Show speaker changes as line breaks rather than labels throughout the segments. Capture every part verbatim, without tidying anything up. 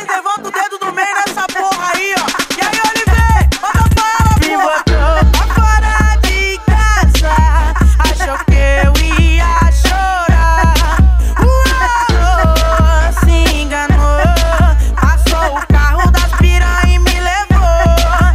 levanta o dedo do meio nessa porra aí, ó. E aí, Oliveira, manda pra ela,
Me
porra.
botou pra fora de casa, achou que eu ia chorar. Uou, se enganou, passou o carro das piranha e me levou.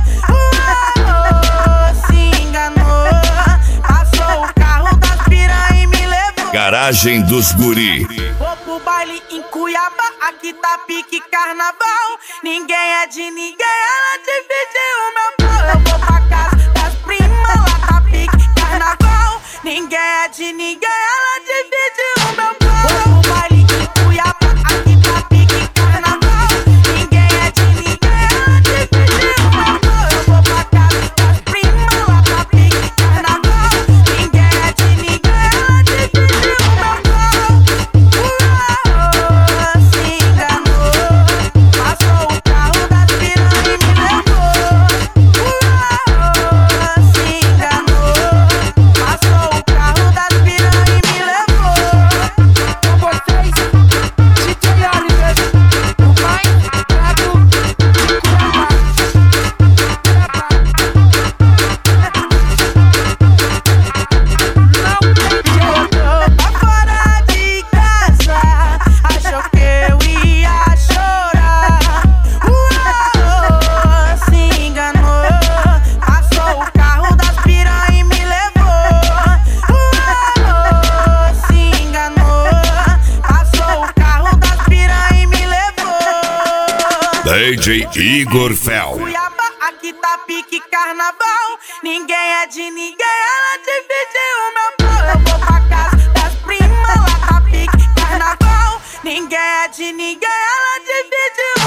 Uou, se enganou, passou o carro das piranha e me levou.
Garagem dos Guri.
Vou pro baile em Cuiabá, aqui tá pique carnaval. Ninguém é de ninguém, ela dividiu o meu pau. Eu vou pra casa das primas, lá tá pique carnaval. Ninguém é de ninguém, ela dividiu o meu pau. Vou pro baile em Cuiabá, aqui tá pique carnaval. Ninguém é de ninguém, ela dividiu o meu pau. Eu vou pra casa das primas, lá tá pique carnaval. Ninguém é de ninguém, ela dividiu o meu pau. Uou, se enganou, passou o carro das piranha e me levou. Uou, se enganou, passou o carro das piranha e me levou.
Com vocês, D J Oliveira, o mais brabo de Cuiabá.
Me botou pra fora de casa, achou que eu ia chorar. Uou, se enganou, passou o carro das piranha e me levou. Uou, se enganou, passou o carro das piranha e me levou.
D J Igor Fel.
Cuiabá, aqui tá pique carnaval. Ninguém é de ninguém, ela dividiu o meu pau. Eu vou pra casa das primas, lá tá pique carnaval. Ninguém é de ninguém, ela dividiu